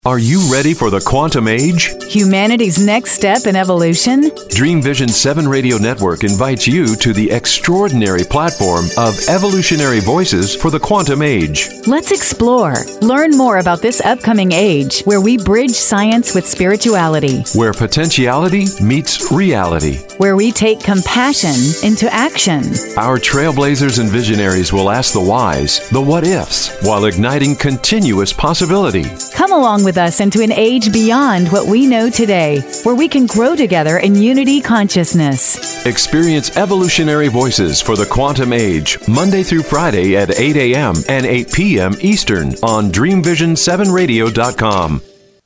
Are you ready for the quantum age? Humanity's next step in evolution? Dream Vision 7 Radio Network invites you to the extraordinary platform of evolutionary voices for the quantum age. Let's explore. Learn more about this upcoming age where we bridge science with spirituality. Where potentiality meets reality. Where we take compassion into action. Our trailblazers and visionaries will ask the whys, the what-ifs, while igniting continuous possibility. Come along with us into an age beyond what we know today, where we can grow together in unity consciousness. Experience evolutionary voices for the quantum age, Monday through Friday at 8 a.m. and 8 p.m. Eastern on DreamVision7Radio.com.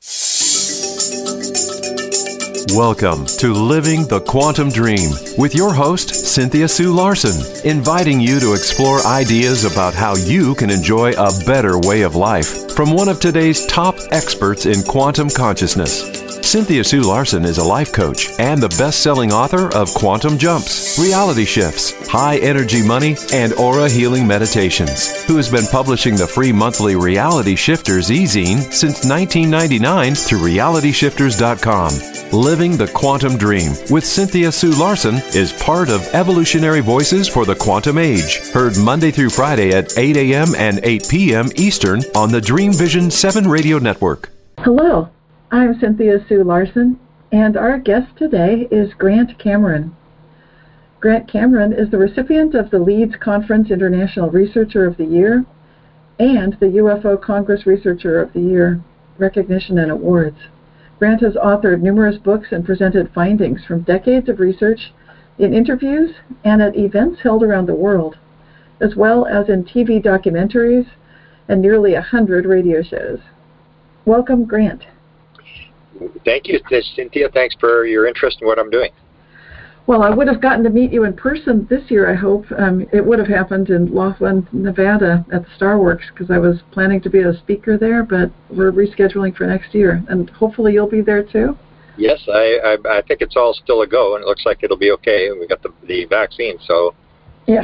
Welcome to Living the Quantum Dream with your host, Cynthia Sue Larson, inviting you to explore ideas about how you can enjoy a better way of life from one of today's top experts in quantum consciousness. Cynthia Sue Larson is a life coach and the best-selling author of Quantum Jumps, Reality Shifts, High Energy Money, and Aura Healing Meditations, who has been publishing the free monthly Reality Shifters e-zine since 1999 through realityshifters.com. Living the Quantum Dream with Cynthia Sue Larson is part of Evolutionary Voices for the Quantum Age, heard Monday through Friday at 8 a.m. and 8 p.m. Eastern on the Dream Vision 7 Radio Network. Hello, I'm Cynthia Sue Larson, and our guest today is Grant Cameron. Grant Cameron is the recipient of the Leeds Conference International Researcher of the Year and the UFO Congress Researcher of the Year recognition and awards. Grant has authored numerous books and presented findings from decades of research in interviews and at events held around the world, as well as in TV documentaries and nearly 100 radio shows. Welcome, Grant. Thank you, Cynthia. Thanks for your interest in what I'm doing. Well, I would have gotten to meet you in person this year, I hope. It would have happened in Laughlin, Nevada at the StarWorks because I was planning to be a speaker there, but we're rescheduling for next year. And hopefully you'll be there too? Yes, I think it's all still a go, and it looks like it'll be okay. We got the vaccine, so yes.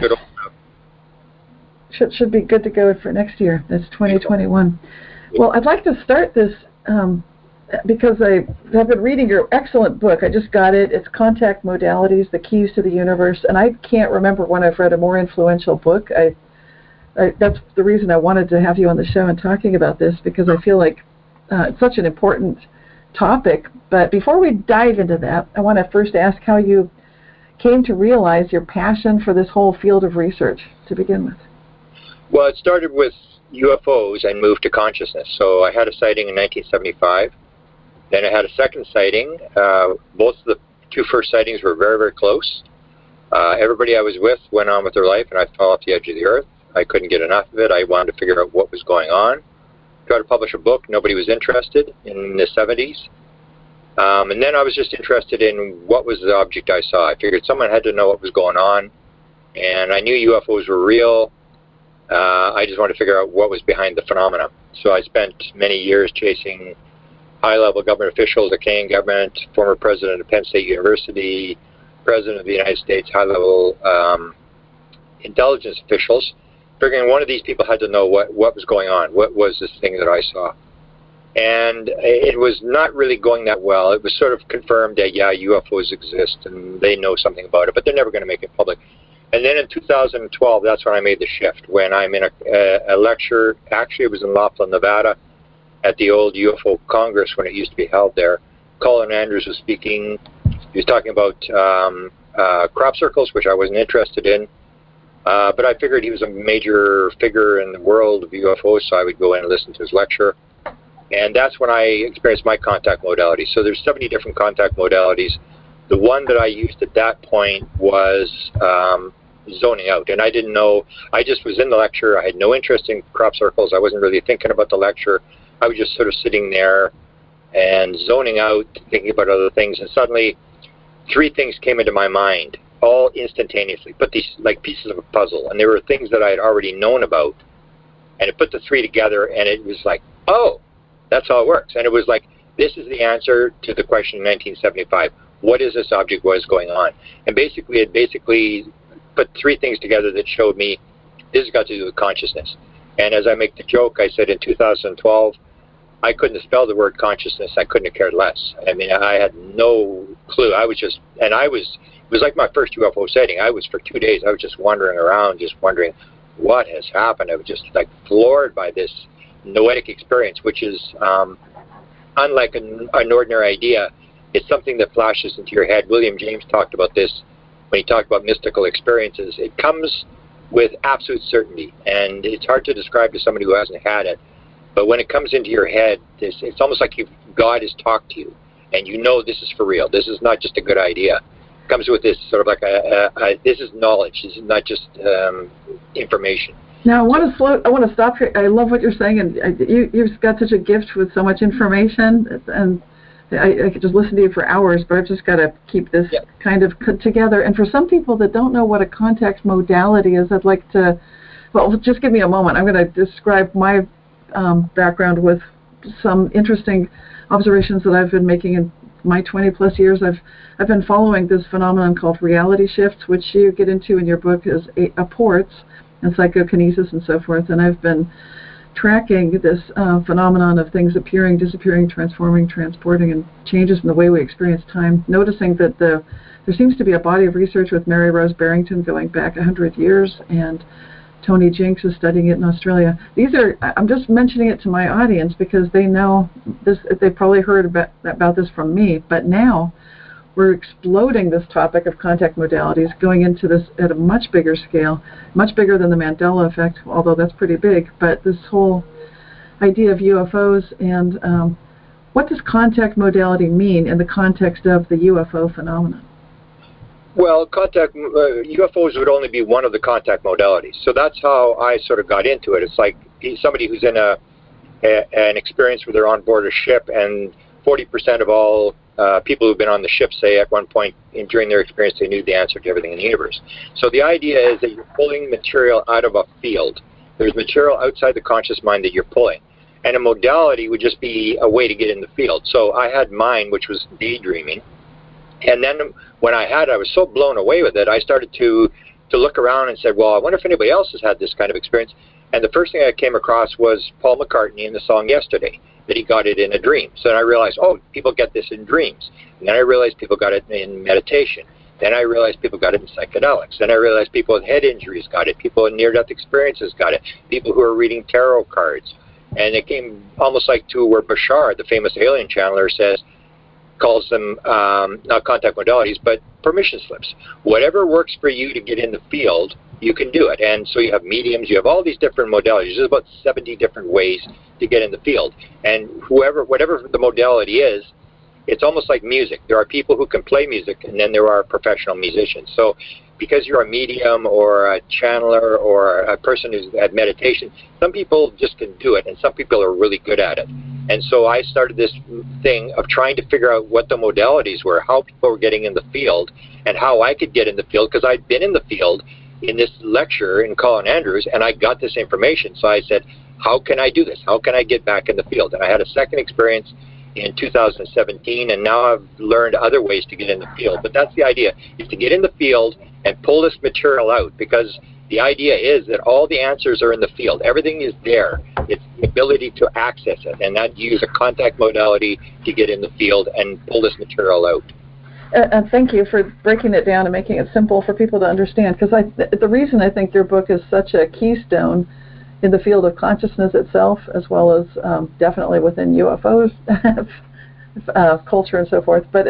Should be good to go for next year. That's 2021. Well, I'd like to start this because I have been reading your excellent book. I just got it. It's Contact Modalities, The Keys to the Universe. And I can't remember when I've read a more influential book. That's the reason I wanted to have you on the show and talking about this, because I feel like it's such an important topic. But before we dive into that, I want to first ask how you came to realize your passion for this whole field of research to begin with. Well, it started with UFOs and moved to consciousness. So I had a sighting in 1975. Then I had a second sighting. Both of the two first sightings were very, very close. Everybody I was with went on with their life, and I fell off the edge of the earth. I couldn't get enough of it. I wanted to figure out what was going on. Tried to publish a book. Nobody was interested in the 70s. And then I was just interested in what was the object I saw. I figured someone had to know what was going on, and I knew UFOs were real. I just wanted to figure out what was behind the phenomena. So I spent many years chasing high-level government officials, the Canadian government, former president of Penn State University, president of the United States, high-level intelligence officials, figuring one of these people had to know what was going on, what was this thing that I saw. And it was not really going that well. It was sort of confirmed that, yeah, UFOs exist and they know something about it, but they're never going to make it public. And then in 2012, that's when I made the shift, when I'm in a lecture. Actually, it was in Laughlin, Nevada, at the old UFO Congress when it used to be held there. Colin Andrews was speaking. He was talking about crop circles, which I wasn't interested in. But I figured he was a major figure in the world of UFOs, so I would go in and listen to his lecture. And that's when I experienced my contact modality. So there's 70 different contact modalities. The one that I used at that point was zoning out. And I didn't know. I just was in the lecture. I had no interest in crop circles. I wasn't really thinking about the lecture. I was just sort of sitting there and zoning out, thinking about other things, and suddenly three things came into my mind, all instantaneously, but these like pieces of a puzzle, and they were things that I had already known about, and it put the three together, and it was like, oh, that's how it works. And it was like, this is the answer to the question in 1975. What is this object? What is going on? And it basically put three things together that showed me this has got to do with consciousness. And as I make the joke, I said in 2012, I couldn't have spelled the word consciousness. I couldn't have cared less. I mean, I had no clue. I was just, and it was like my first UFO sighting. For 2 days, I was just wandering around, just wondering what has happened. I was just like floored by this noetic experience, which is unlike an ordinary idea. It's something that flashes into your head. William James talked about this when he talked about mystical experiences. It comes with absolute certainty, and it's hard to describe to somebody who hasn't had it. But when it comes into your head, it's almost like God has talked to you, and you know this is for real. This is not just a good idea. It comes with this sort of like this is knowledge. This is not just information. Now I want to stop here. I love what you're saying, and you've got such a gift with so much information, and I could just listen to you for hours. But I've just got to keep this kind of put together. And for some people that don't know what a contact modality is, I'd like to. Well, just give me a moment. I'm going to describe my background with some interesting observations that I've been making in my 20-plus years. I've been following this phenomenon called reality shifts, which you get into in your book as apports and psychokinesis and so forth. And I've been tracking this phenomenon of things appearing, disappearing, transforming, transporting, and changes in the way we experience time, noticing that there seems to be a body of research with Mary Rose Barrington going back 100 years, and Tony Jinks is studying it in Australia. I'm just mentioning it to my audience because they know this. They probably heard about this from me, but now we're exploding this topic of contact modalities, going into this at a much bigger scale, much bigger than the Mandela effect, although that's pretty big. But this whole idea of UFOs and what does contact modality mean in the context of the UFO phenomenon? Well, UFOs would only be one of the contact modalities. So that's how I sort of got into it. It's like somebody who's in an experience where they're on board a ship, and 40% of all people who've been on the ship say at one point during their experience they knew the answer to everything in the universe. So the idea is that you're pulling material out of a field. There's material outside the conscious mind that you're pulling. And a modality would just be a way to get in the field. So I had mine, which was daydreaming. And then when I was so blown away with it, I started to look around and said, well, I wonder if anybody else has had this kind of experience. And the first thing I came across was Paul McCartney in the song Yesterday, that he got it in a dream. So then I realized, oh, people get this in dreams. And then I realized people got it in meditation. Then I realized people got it in psychedelics. Then I realized people with head injuries got it. People with near-death experiences got it. People who are reading tarot cards. And it came almost like to where Bashar, the famous alien channeler, calls them not contact modalities, but permission slips. Whatever works for you to get in the field, you can do it. And so you have mediums, you have all these different modalities. There's about 70 different ways to get in the field. And whatever the modality is, it's almost like music. There are people who can play music, and then there are professional musicians. So because you're a medium or a channeler or a person who's at meditation, some people just can do it, and some people are really good at it. And so I started this thing of trying to figure out what the modalities were, how people were getting in the field, and how I could get in the field, because I'd been in the field in this lecture in Colin Andrews, and I got this information. So I said, how can I do this? How can I get back in the field? And I had a second experience in 2017, and now I've learned other ways to get in the field. But that's the idea, is to get in the field and pull this material out, because the idea is that all the answers are in the field. Everything is there. It's the ability to access it, and that you use a contact modality to get in the field and pull this material out. And thank you for breaking it down and making it simple for people to understand, because the reason I think your book is such a keystone in the field of consciousness itself, as well as definitely within UFOs, culture and so forth. But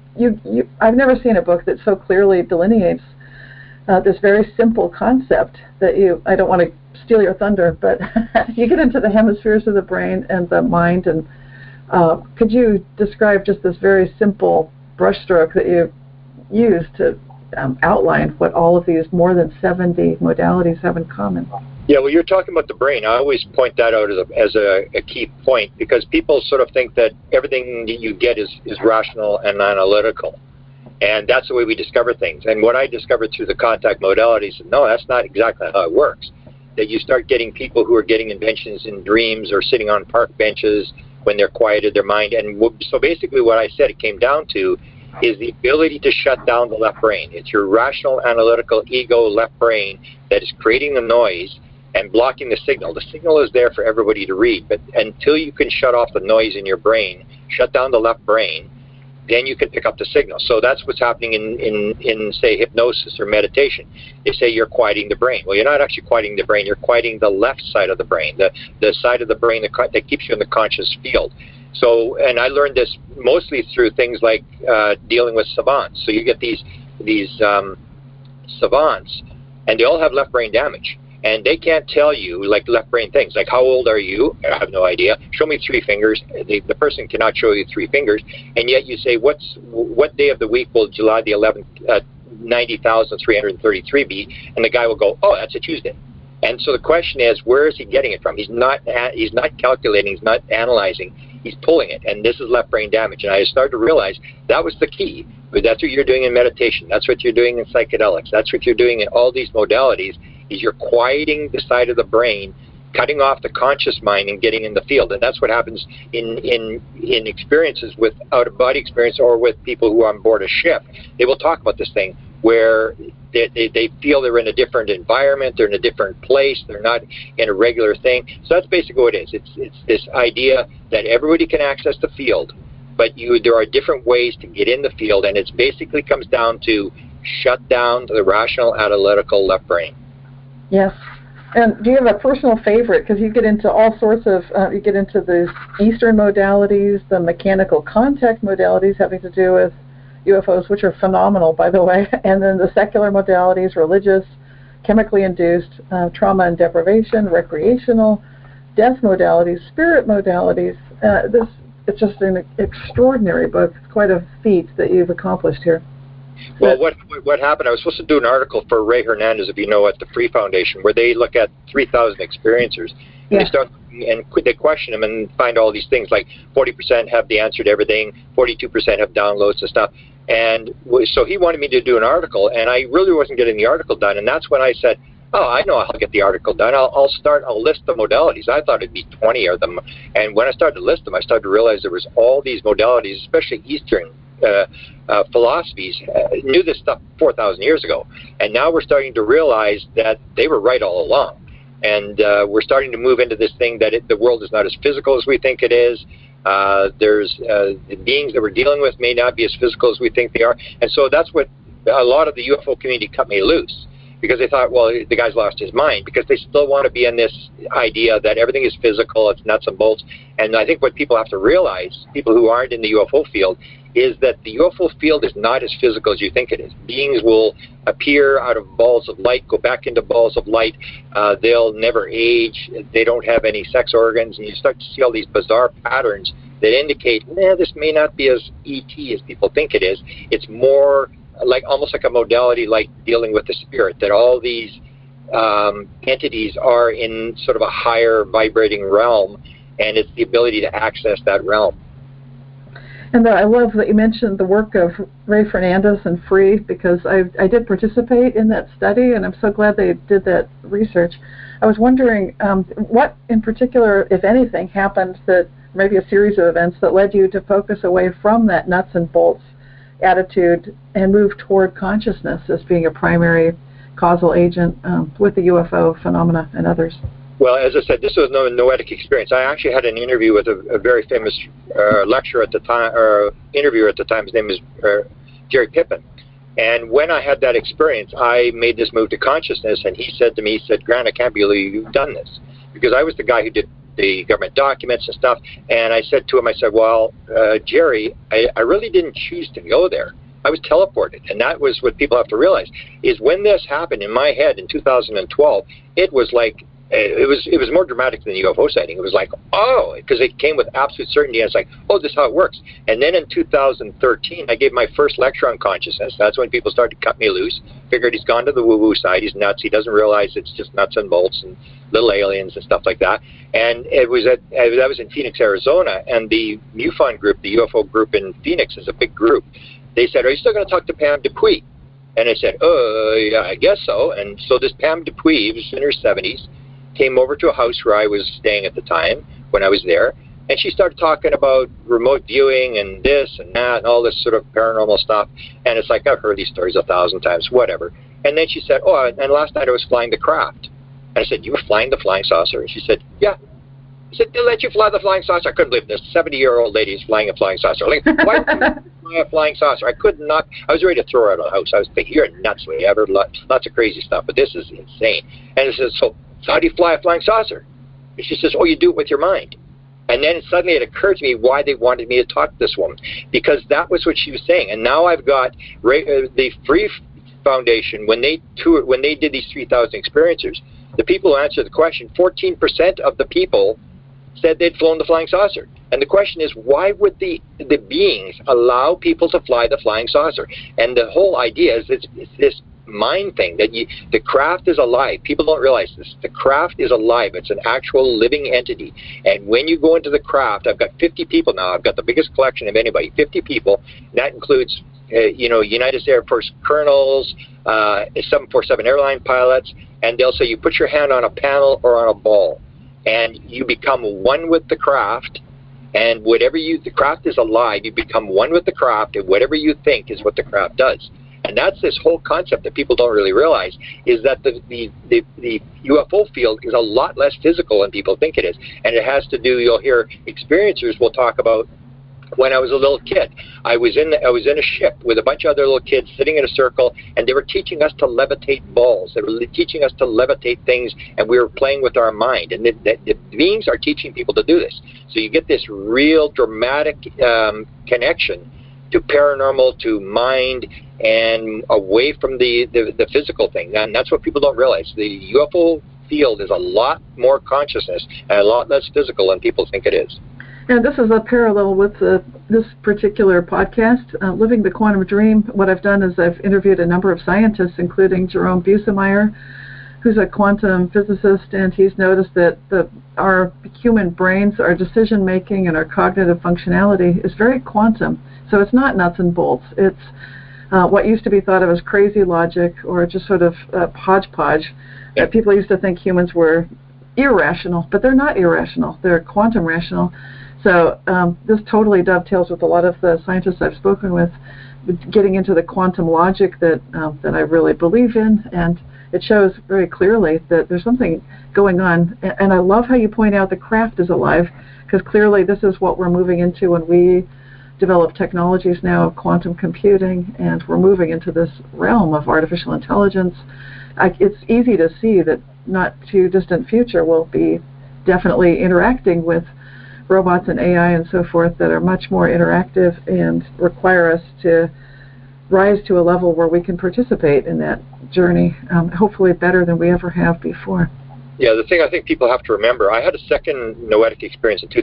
I've never seen a book that so clearly delineates this very simple concept that I don't want to steal your thunder, but you get into the hemispheres of the brain and the mind, and could you describe just this very simple brushstroke that you use to outline what all of these more than 70 modalities have in common? Yeah, well, you're talking about the brain. I always point that out as a key point, because people sort of think that everything that you get is rational and analytical. And that's the way we discover things. And what I discovered through the contact modalities, no, that's not exactly how it works. That you start getting people who are getting inventions in dreams or sitting on park benches when they're quieted their mind. And so basically what I said it came down to is the ability to shut down the left brain. It's your rational, analytical, ego left brain that is creating the noise and blocking the signal. The signal is there for everybody to read, but until you can shut off the noise in your brain, shut down the left brain, then you can pick up the signal. So that's what's happening in say, hypnosis or meditation. They say you're quieting the brain. Well, you're not actually quieting the brain. You're quieting the left side of the brain, the side of the brain that keeps you in the conscious field. So, and I learned this mostly through things like dealing with savants. So you get these savants, and they all have left brain damage. And they can't tell you, like, left brain things, like, how old are you? I have no idea. Show me 3 fingers. The person cannot show you 3 fingers. And yet you say, what day of the week will July the 11th, 90,333 be? And the guy will go, oh, that's a Tuesday. And so the question is, where is he getting it from? He's not calculating. He's not analyzing. He's pulling it. And this is left brain damage. And I started to realize that was the key. But that's what you're doing in meditation. That's what you're doing in psychedelics. That's what you're doing in all these modalities, is you're quieting the side of the brain, cutting off the conscious mind and getting in the field. And that's what happens in experiences with out-of-body experience or with people who are on board a ship. They will talk about this thing where they feel they're in a different environment, they're in a different place, they're not in a regular thing. So that's basically what it is. It's this idea that everybody can access the field, but there are different ways to get in the field, and it basically comes down to shut down the rational, analytical left brain. Yes. And do you have a personal favorite? Because you get into all sorts of, you get into the Eastern modalities, the mechanical contact modalities having to do with UFOs, which are phenomenal, by the way, and then the secular modalities, religious, chemically induced, trauma and deprivation, recreational, death modalities, spirit modalities. It's just an extraordinary book. It's quite a feat that you've accomplished here. Well, what happened, I was supposed to do an article for Ray Hernandez, if you know, at the Free Foundation, where they look at 3,000 experiencers. And they start and they question them and find all these things, like 40% have the answer to everything, 42% have downloads and stuff. And so he wanted me to do an article, and I really wasn't getting the article done. And that's when I said, oh, I know I'll get the article done. I'll list the modalities. I thought it'd be 20 of them. And when I started to list them, I started to realize there was all these modalities, especially Eastern philosophies, knew this stuff 4,000 years ago. And now we're starting to realize that they were right all along. And we're starting to move into this thing that the world is not as physical as we think it is. There's the beings that we're dealing with may not be as physical as we think they are. And so that's what a lot of the UFO community cut me loose, because they thought, well, the guy's lost his mind, because they still want to be in this idea that everything is physical, it's nuts and bolts. And I think what people have to realize, people who aren't in the UFO field, is that the UFO field is not as physical as you think it is. Beings will appear out of balls of light, go back into balls of light. They'll never age. They don't have any sex organs. And you start to see all these bizarre patterns that indicate, this may not be as ET as people think it is. It's more like almost like a modality like dealing with the spirit, that all these entities are in sort of a higher vibrating realm, and it's the ability to access that realm. And I love that you mentioned the work of Ray Fernandez and Free, because I did participate in that study, and I'm so glad they did that research. I was wondering what in particular, if anything, happened, that maybe a series of events that led you to focus away from that nuts and bolts attitude and move toward consciousness as being a primary causal agent with the UFO phenomena and others. Well, as I said, this was no noetic experience. I actually had an interview with a very famous lecturer at the time, or interviewer at the time. His name is Jerry Pippin. And when I had that experience, I made this move to consciousness, and he said to me, Grant, I can't believe you've done this. Because I was the guy who did the government documents and stuff, and I said to him, well, Jerry, I really didn't choose to go there. I was teleported, and that was what people have to realize, is when this happened in my head in 2012, it was like, it was more dramatic than the UFO sighting. It was like, oh, because it came with absolute certainty. And it's like, oh, this is how it works. And then in 2013, I gave my first lecture on consciousness. That's when people started to cut me loose. Figured he's gone to the woo-woo side. He's nuts. He doesn't realize it's just nuts and bolts and little aliens and stuff like that. And that was in Phoenix, Arizona. And the MUFON group, the UFO group in Phoenix, is a big group. They said, are you still going to talk to Pam Dupuy? And I said, yeah, I guess so. And so this Pam Dupuy, who was in her 70s, came over to a house where I was staying at the time when I was there, and she started talking about remote viewing and this and that and all this sort of paranormal stuff. And it's like, I've heard these stories 1,000 times, whatever. And then she said, oh, and last night I was flying the craft. And I said, you were flying the flying saucer? And she said, yeah. I said, they let you fly the flying saucer? I couldn't believe this 70-year-old lady is flying a flying saucer. Like, why would you fly a flying saucer? I could not. I was ready to throw her out of the house. I was thinking, you're nuts. We have lots of crazy stuff, but this is insane. And I said, so how do you fly a flying saucer? And she says, oh, you do it with your mind. And then suddenly it occurred to me why they wanted me to talk to this woman, because that was what she was saying. And now I've got the Free Foundation, when they did these 3,000 experiencers, the people who answered the question, 14% of the people said they'd flown the flying saucer. And the question is, why would the beings allow people to fly the flying saucer? And the whole idea is it's this mind thing, that the craft is alive. People don't realize this. The craft is alive. It's an actual living entity. And when you go into the craft, I've got 50 people now. I've got the biggest collection of anybody, 50 people. And that includes United States Air Force colonels, 747 airline pilots, and they'll say you put your hand on a panel or on a ball, and you become one with the craft. And the craft is alive. You become one with the craft, and whatever you think is what the craft does. And that's this whole concept that people don't really realize, is that the UFO field is a lot less physical than people think it is. And it has to do, you'll hear experiencers will talk about, when I was a little kid, I was in a ship with a bunch of other little kids sitting in a circle, and they were teaching us to levitate balls. They were teaching us to levitate things, and we were playing with our mind. And the beings are teaching people to do this. So you get this real dramatic connection to paranormal, to mind, and away from the physical thing. And that's what people don't realize. The UFO field is a lot more consciousness and a lot less physical than people think it is. And this is a parallel with this particular podcast, Living the Quantum Dream. What I've done is I've interviewed a number of scientists, including Jerome Busemeyer, who's a quantum physicist, and he's noticed that our human brains, our decision-making, and our cognitive functionality is very quantum. So it's not nuts and bolts. It's what used to be thought of as crazy logic, or just sort of hodgepodge. Yeah. People used to think humans were irrational, but they're not irrational. They're quantum rational. So this totally dovetails with a lot of the scientists I've spoken with, getting into the quantum logic that I really believe in, and it shows very clearly that there's something going on. And I love how you point out the craft is alive, because clearly this is what we're moving into when we develop technologies now of quantum computing, and we're moving into this realm of artificial intelligence. It's easy to see that not too distant future we'll be definitely interacting with robots and AI and so forth that are much more interactive and require us to rise to a level where we can participate in that journey, hopefully better than we ever have before. Yeah, the thing I think people have to remember, I had a second noetic experience in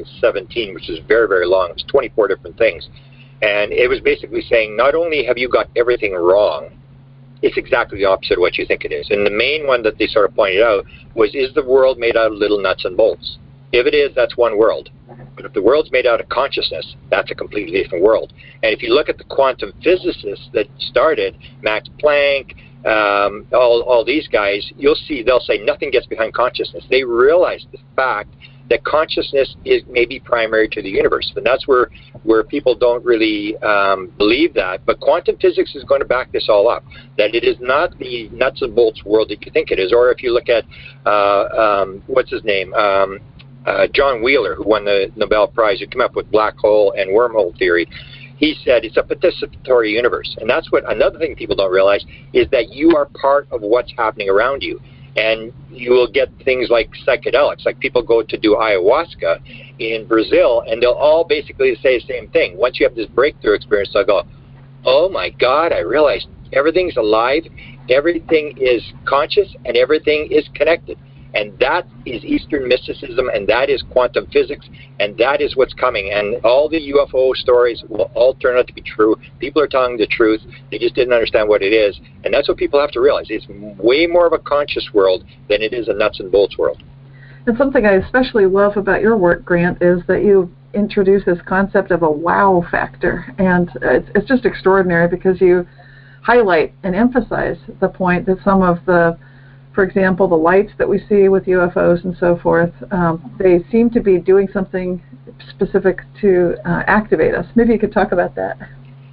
2017, which is very, very long. It was 24 different things. And it was basically saying, not only have you got everything wrong, it's exactly the opposite of what you think it is. And the main one that they sort of pointed out was, is the world made out of little nuts and bolts? If it is, that's one world. But if the world's made out of consciousness, that's a completely different world. And if you look at the quantum physicists that started, Max Planck, all these guys, you'll see they'll say nothing gets behind consciousness. They realize the fact that consciousness is maybe primary to the universe. And that's where people don't really believe that. But quantum physics is going to back this all up, that it is not the nuts and bolts world that you think it is. Or if you look at, what's his name? John Wheeler, who won the Nobel Prize, who came up with black hole and wormhole theory. He said it's a participatory universe. And that's what another thing people don't realize is that you are part of what's happening around you. And you will get things like psychedelics, like people go to do ayahuasca in Brazil, and they'll all basically say the same thing. Once you have this breakthrough experience, they'll go, oh my God, I realized everything's alive, everything is conscious, and everything is connected. And that is Eastern mysticism, and that is quantum physics, and that is what's coming. And all the UFO stories will all turn out to be true. People are telling the truth. They just didn't understand what it is. And that's what people have to realize. It's way more of a conscious world than it is a nuts and bolts world. And something I especially love about your work, Grant, is that you introduce this concept of a wow factor. And it's just extraordinary, because you highlight and emphasize the point that some of the, for example, the lights that we see with UFOs and so forth, they seem to be doing something specific to activate us. Maybe you could talk about that.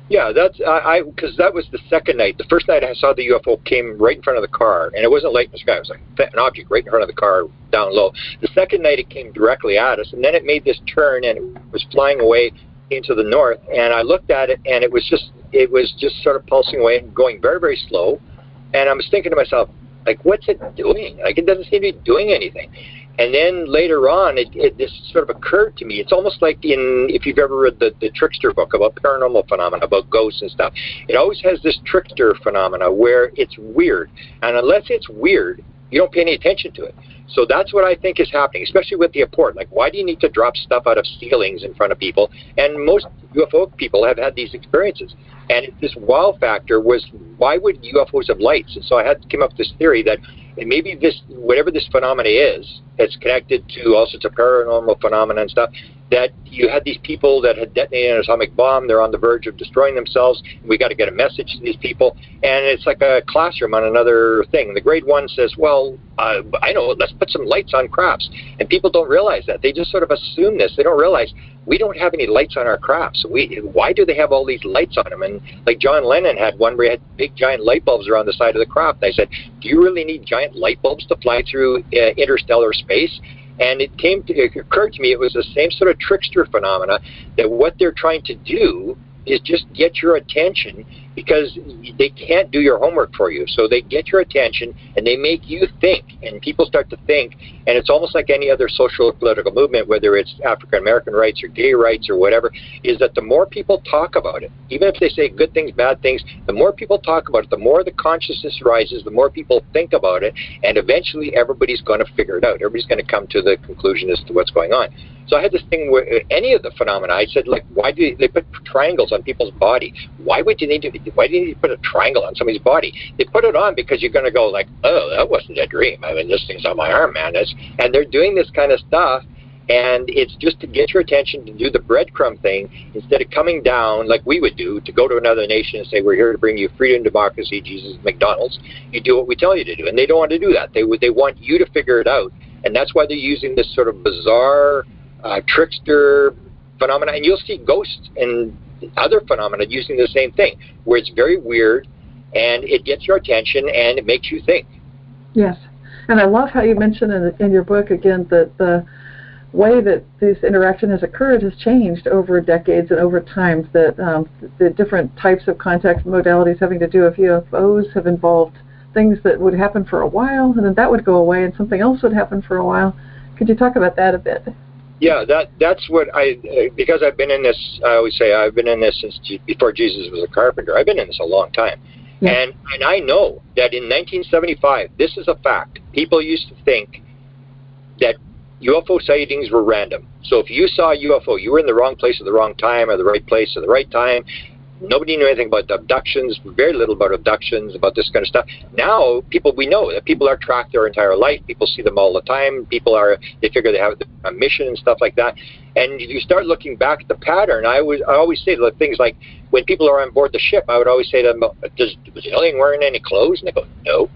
Yeah, that's because that was the second night. The first night I saw the UFO came right in front of the car, and it wasn't light in the sky. It was like an object right in front of the car, down low. The second night it came directly at us, and then it made this turn, and it was flying away into the north. And I looked at it, and it was just sort of pulsing away and going very, very slow. And I was thinking to myself, like, what's it doing? Like, it doesn't seem to be doing anything. And then later on, this sort of occurred to me. It's almost like if you've ever read the Trickster book about paranormal phenomena, about ghosts and stuff. It always has this trickster phenomena where it's weird. And unless it's weird, you don't pay any attention to it. So that's what I think is happening, especially with the apport. Like, why do you need to drop stuff out of ceilings in front of people? And most UFO people have had these experiences. And this wow factor was, why would UFOs have lights? And so I came up with this theory that maybe whatever this phenomena is, it's connected to all sorts of paranormal phenomena and stuff, that you had these people that had detonated an atomic bomb, they're on the verge of destroying themselves, we got to get a message to these people, and it's like a classroom on another thing. The grade one says, well, I know, let's put some lights on crafts, and people don't realize that. They just sort of assume this. They don't realize we don't have any lights on our crafts. Why do they have all these lights on them? And like John Lennon had one where he had big giant light bulbs around the side of the craft. I said, do you really need giant light bulbs to fly through interstellar space? And it occurred to me it was the same sort of trickster phenomena, that what they're trying to do is just get your attention, because they can't do your homework for you. So they get your attention and they make you think, and people start to think. And it's almost like any other social or political movement, whether it's African American rights or gay rights or whatever, is that the more people talk about it, even if they say good things, bad things, the more people talk about it, the more the consciousness rises, the more people think about it, and eventually everybody's going to figure it out. Everybody's going to come to the conclusion as to what's going on. So I had this thing where any of the phenomena, I said, like, why do they put triangles on people's body? Why do you need to put a triangle on somebody's body? They put it on because you're going to go like, oh, that wasn't a dream. I mean, this thing's on my arm, man. And they're doing this kind of stuff, and it's just to get your attention to do the breadcrumb thing, instead of coming down like we would do to go to another nation and say, we're here to bring you freedom, democracy, Jesus, McDonald's. You do what we tell you to do. And they don't want to do that. They want you to figure it out. And that's why they're using this sort of bizarre trickster phenomena. And you'll see ghosts and other phenomena using the same thing, where it's very weird and it gets your attention and it makes you think. Yes. And I love how you mentioned in your book, again, that the way that this interaction has occurred has changed over decades and over time, that the different types of contact modalities having to do with UFOs have involved things that would happen for a while, and then that would go away, and something else would happen for a while. Could you talk about that a bit? Yeah, that's what because I've been in this, I always say I've been in this since before Jesus was a carpenter. I've been in this a long time. Yeah. And I know that in 1975, this is a fact, people used to think that UFO sightings were random. So if you saw a UFO, you were in the wrong place at the wrong time, or the right place at the right time. Nobody knew anything about abductions, very little about abductions, about this kind of stuff. Now, we know that people are tracked their entire life. People see them all the time. They figure they have a mission and stuff like that. And you start looking back at the pattern. I always say things like, when people are on board the ship, I would always say to them, was the alien wearing any clothes? And they go, no.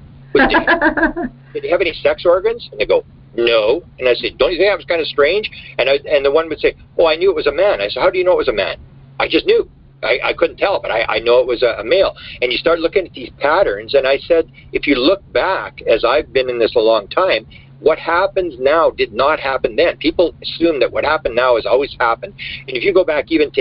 Did he have any sex organs? And they go, no. And I said, don't you think that was kind of strange? And the one would say, oh, I knew it was a man. I said, how do you know it was a man? I just knew. I couldn't tell, but I know it was a male. And you start looking at these patterns, and I said, if you look back, as I've been in this a long time, what happens now did not happen then. People assume that what happened now has always happened. And if you go back even to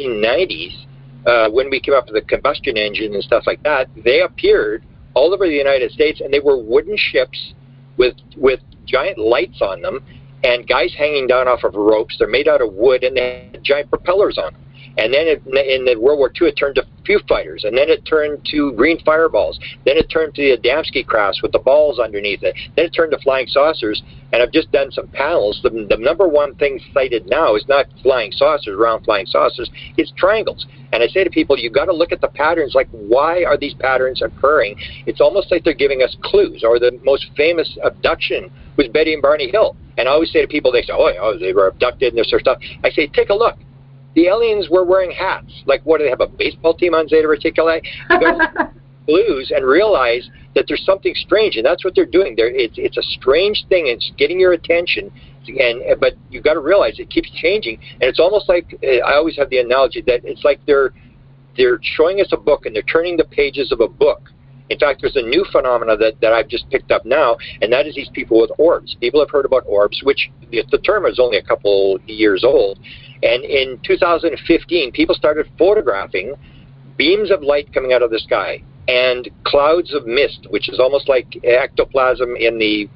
1890s, when we came up with the combustion engine and stuff like that, they appeared all over the United States, and they were wooden ships with giant lights on them, and guys hanging down off of ropes. They're made out of wood, and they had giant propellers on them. And then in the World War II, it turned to foo fighters, and then it turned to green fireballs. Then it turned to the Adamski crafts with the balls underneath it. Then it turned to flying saucers, and I've just done some panels. The number one thing cited now is not flying saucers, round flying saucers, it's triangles. And I say to people, you've got to look at the patterns, like, why are these patterns occurring? It's almost like they're giving us clues. Or the most famous abduction was Betty and Barney Hill. And I always say to people, they say, oh, they were abducted and this sort of stuff. I say, take a look. The aliens were wearing hats. Like, what, do they have a baseball team on Zeta Reticuli? You got to look at blues and realize that there's something strange, and that's what they're doing. It's a strange thing. It's getting your attention, but you've got to realize it keeps changing. And it's almost like, I always have the analogy that it's like they're they're showing us a book, and they're turning the pages of a book. In fact, there's a new phenomena that I've just picked up now, and that is these people with orbs. People have heard about orbs, which the term is only a couple years old. And in 2015, people started photographing beams of light coming out of the sky and clouds of mist, which is almost like ectoplasm in the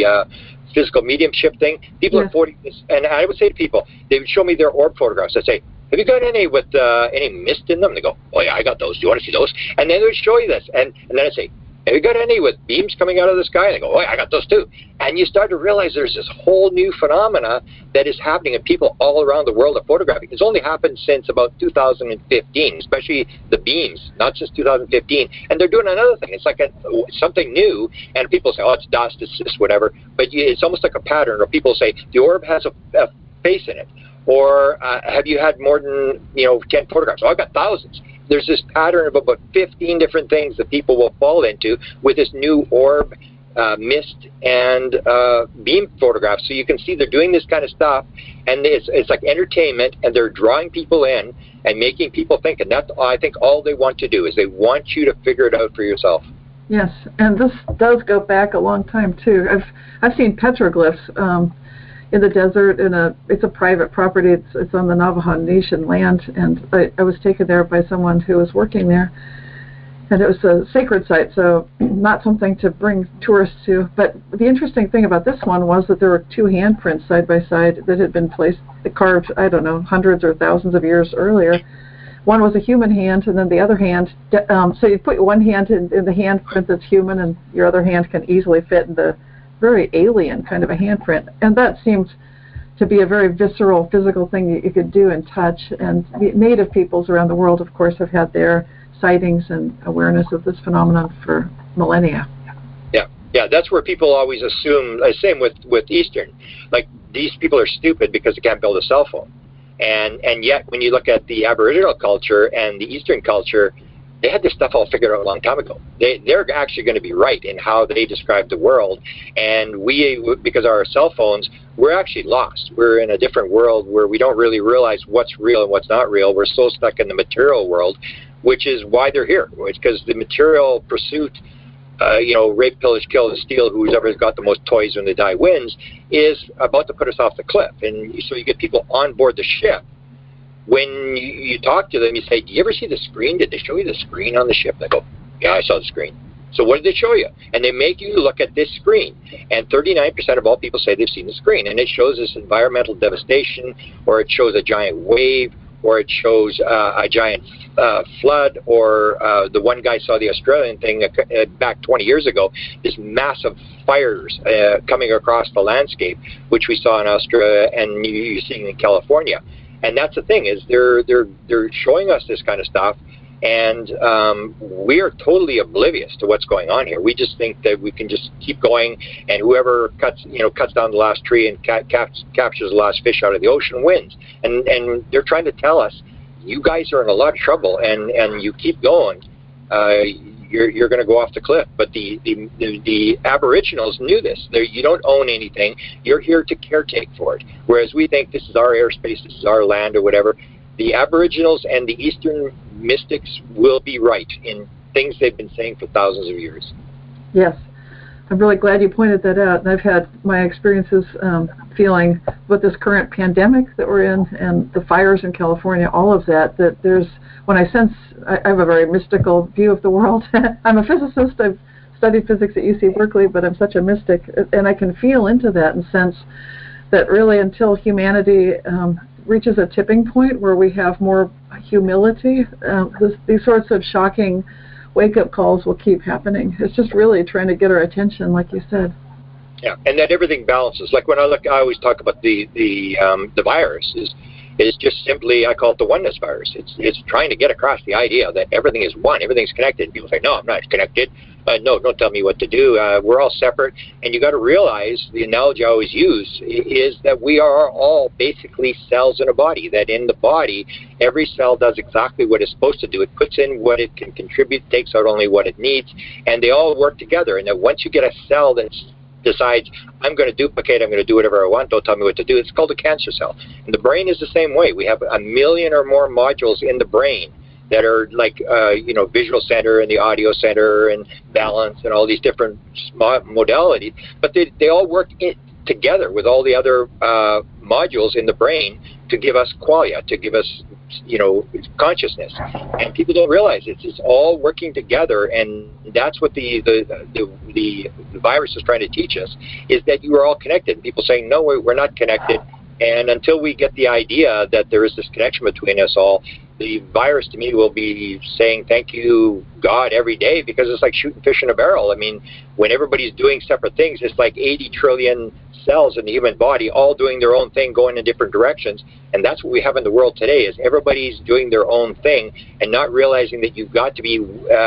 physical mediumship thing. People are photographing this, and I would say to people, they would show me their orb photographs. I'd say, have you got any with any mist in them? They go, oh yeah, I got those. Do you want to see those? And then they would show you this. And then I'd say, have you got any with beams coming out of the sky? And they go, oh yeah, I got those too. And you start to realize there's this whole new phenomena that is happening, and people all around the world are photographing. It's only happened since about 2015, especially the beams, not just 2015. And they're doing another thing. It's like something new, and people say, oh, it's dust, it's this, whatever. But it's almost like a pattern, or people say, the orb has a face in it. Or have you had more than 10 photographs? Oh, I've got thousands. There's this pattern of about 15 different things that people will fall into with this new orb, mist, and beam photographs. So you can see they're doing this kind of stuff, and it's like entertainment, and they're drawing people in and making people think. And that's, I think, all they want to do is they want you to figure it out for yourself. Yes, and this does go back a long time too. I've seen petroglyphs in the desert. It's a private property. It's on the Navajo Nation land, and I was taken there by someone who was working there, and it was a sacred site, so not something to bring tourists to. But the interesting thing about this one was that there were two handprints side by side that had been carved, I don't know, hundreds or thousands of years earlier. One was a human hand, and then the other hand, so you put one hand in the handprint that's human, and your other hand can easily fit in the very alien kind of a handprint. And that seems to be a very visceral, physical thing that you could do and touch. And the native peoples around the world, of course, have had their sightings and awareness of this phenomenon for millennia. Yeah, that's where people always assume, same with Eastern, like these people are stupid because they can't build a cell phone. And yet when you look at the Aboriginal culture and the Eastern culture, they had this stuff all figured out a long time ago. They're actually going to be right in how they describe the world. And we, because of our cell phones, we're actually lost. We're in a different world where we don't really realize what's real and what's not real. We're so stuck in the material world, which is why they're here. It's because the material pursuit, rape, pillage, kill, and steal, whoever's got the most toys when they die wins, is about to put us off the cliff. And so you get people on board the ship. When you talk to them, you say, do you ever see the screen? Did they show you the screen on the ship? They go, yeah, I saw the screen. So what did they show you? And they make you look at this screen. And 39% of all people say they've seen the screen. And it shows this environmental devastation, or it shows a giant wave, or it shows a giant flood, or the one guy saw the Australian thing back 20 years ago, this massive fires coming across the landscape, which we saw in Australia and you're seeing in California. And that's the thing, is they're showing us this kind of stuff, and we are totally oblivious to what's going on here. We just think that we can just keep going, and whoever cuts down the last tree and captures the last fish out of the ocean wins. And they're trying to tell us, you guys are in a lot of trouble, and you keep going, you're going to go off the cliff. But the Aboriginals knew this. You don't own anything. You're here to caretake for it. Whereas we think this is our airspace, this is our land, or whatever. The Aboriginals and the Eastern mystics will be right in things they've been saying for thousands of years. Yes. I'm really glad you pointed that out. And I've had my experiences feeling with this current pandemic that we're in and the fires in California, all of that when I sense, I have a very mystical view of the world. I'm a physicist. I've studied physics at UC Berkeley, but I'm such a mystic. And I can feel into that and sense that really until humanity reaches a tipping point where we have more humility, these sorts of shocking wake-up calls will keep happening. It's just really trying to get our attention, like you said. Yeah, and that everything balances. Like when I always talk about the virus is just simply, I call it the oneness virus. It's trying to get across the idea that everything is one, everything's connected. People say, no, I'm not connected. No, don't tell me what to do. We're all separate. And you got to realize, the analogy I always use is that we are all basically cells in a body, that in the body, every cell does exactly what it's supposed to do. It puts in what it can contribute, takes out only what it needs, and they all work together. And that once you get a cell that decides, I'm going to duplicate, I'm going to do whatever I want, don't tell me what to do, it's called a cancer cell. And the brain is the same way. We have 1 million or more modules in the brain that are like, visual center and the audio center and balance and all these different modalities, but they all work together with all the other modules in the brain to give us qualia, to give us, consciousness. And people don't realize it's all working together, and that's what the virus is trying to teach us, is that you are all connected. People saying, no, we're not connected. And until we get the idea that there is this connection between us all, the virus to me will be saying thank you, God, every day, because it's like shooting fish in a barrel. I mean, when everybody's doing separate things, it's like 80 trillion cells in the human body all doing their own thing, going in different directions. And that's what we have in the world today, is everybody's doing their own thing and not realizing that you've got to be,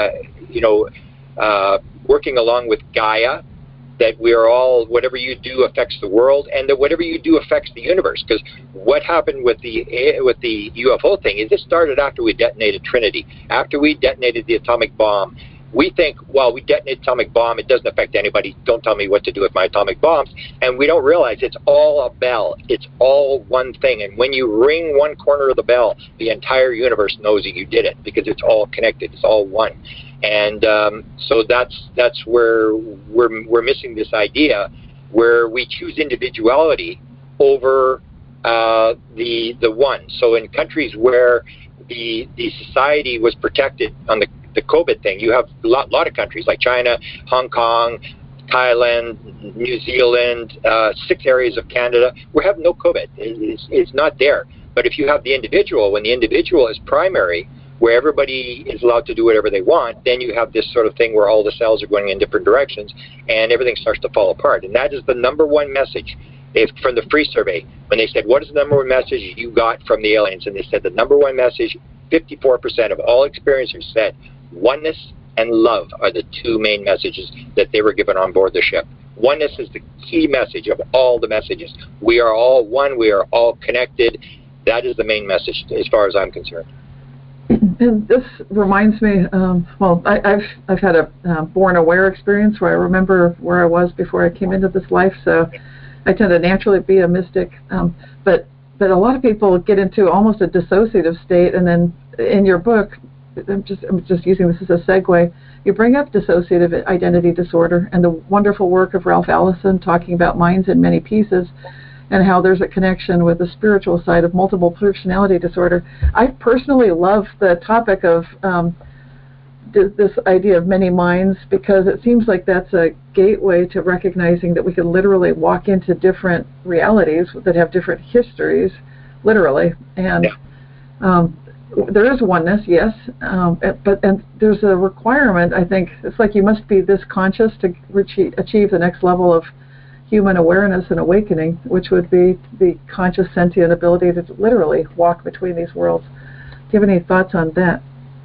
working along with Gaia, that we are all, whatever you do affects the world, and that whatever you do affects the universe. Because what happened with the UFO thing is it started after we detonated Trinity, after we detonated the atomic bomb. We think, well, we detonated atomic bomb, it doesn't affect anybody, don't tell me what to do with my atomic bombs. And we don't realize it's all a bell, it's all one thing. And when you ring one corner of the bell, the entire universe knows that you did it, because it's all connected, it's all one. And so that's where we're missing this idea, where we choose individuality over the one. So in countries where the society was protected on the COVID thing, you have a lot of countries like China, Hong Kong, Thailand, New Zealand, 6 areas of Canada, we have no COVID. It's not there. But if you have the individual, when the individual is primary, where everybody is allowed to do whatever they want, then you have this sort of thing where all the cells are going in different directions and everything starts to fall apart. And that is the number one message from the Free Survey. When they said, what is the number one message you got from the aliens? And they said the number one message, 54% of all experiencers said oneness and love are the 2 main messages that they were given on board the ship. Oneness is the key message of all the messages. We are all one, we are all connected. That is the main message as far as I'm concerned. And this reminds me, I've had a born aware experience where I remember where I was before I came into this life, so I tend to naturally be a mystic. But a lot of people get into almost a dissociative state, and then in your book, I'm just using this as a segue, you bring up dissociative identity disorder and the wonderful work of Ralph Ellison talking about minds in many pieces, and how there's a connection with the spiritual side of multiple personality disorder. I personally love the topic of this idea of many minds, because it seems like that's a gateway to recognizing that we can literally walk into different realities that have different histories, literally. And there is oneness, yes, but there's a requirement, I think. It's like you must be this conscious to achieve the next level of human awareness and awakening, which would be the conscious sentient ability to literally walk between these worlds. Do you have any thoughts on that?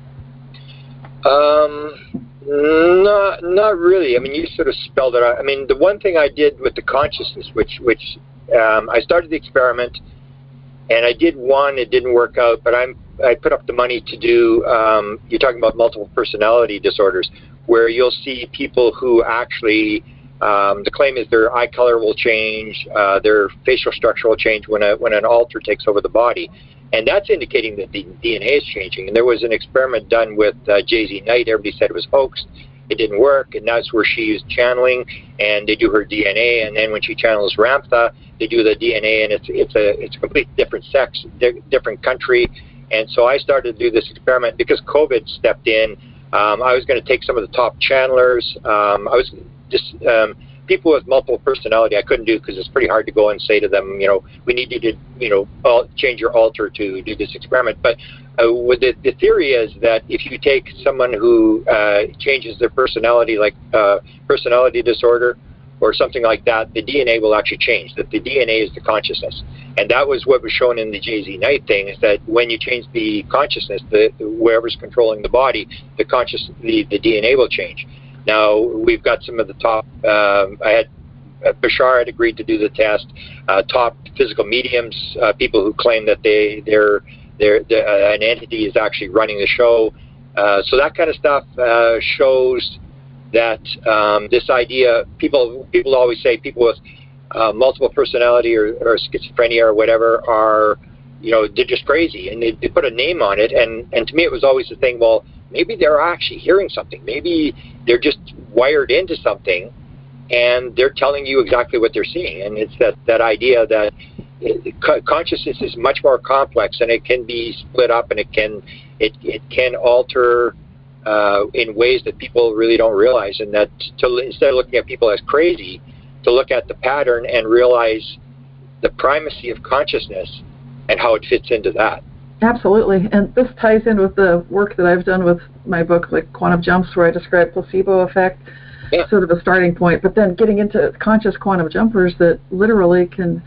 Not really. I mean, you sort of spelled it out. I mean, the one thing I did with the consciousness, which I started the experiment, and I did one, it didn't work out, but I put up the money to do, you're talking about multiple personality disorders, where you'll see people who actually, the claim is their eye color will change, their facial structure will change when an alter takes over the body. And that's indicating that the DNA is changing. And there was an experiment done with J.Z. Knight. Everybody said it was hoaxed. It didn't work, and that's where she's channeling, and they do her DNA, and then when she channels Ramtha, they do the DNA, and it's a completely different sex, different country. And so I started to do this experiment because COVID stepped in. I was going to take some of the top channelers. People with multiple personality I couldn't do, because it's pretty hard to go and say to them, we need you to, change your alter to do this experiment. But the theory is that if you take someone who changes their personality, like personality disorder or something like that, the DNA will actually change, that the DNA is the consciousness. And that was what was shown in the J.Z. Knight thing, is that when you change the consciousness, whoever's controlling the body, the DNA will change. Now, we've got some of the top, Bashar had agreed to do the test, top physical mediums, people who claim that an entity is actually running the show. So that kind of stuff shows that this idea, people always say people with multiple personality or schizophrenia or whatever are they're just crazy, and they put a name on it. And to me, it was always the thing. Well, maybe they're actually hearing something. Maybe they're just wired into something, and they're telling you exactly what they're seeing. And it's that idea that consciousness is much more complex, and it can be split up, and it can alter in ways that people really don't realize. And that instead of looking at people as crazy, to look at the pattern and realize the primacy of consciousness and how it fits into that. Absolutely. And this ties in with the work that I've done with my book, like Quantum Jumps, where I describe placebo effect, sort of a starting point, but then getting into conscious quantum jumpers that literally can